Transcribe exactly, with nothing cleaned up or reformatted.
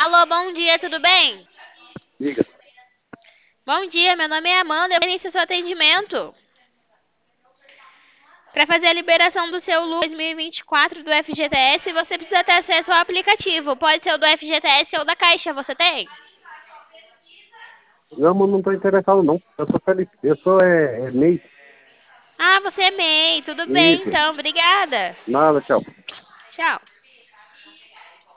Alô, bom dia, tudo bem? Diga. Bom dia, meu nome é Amanda, eu inicio seu atendimento. Para fazer a liberação do seu Lu dois mil e vinte e quatro do F G T S, você precisa ter acesso ao aplicativo. Pode ser o do F G T S ou da Caixa, você tem? Não, mas não estou interessado, não. Eu sou feliz. Eu sou é, é MEI. Ah, você é MEI, tudo bem Isso. então, obrigada. Nada, tchau. Tchau.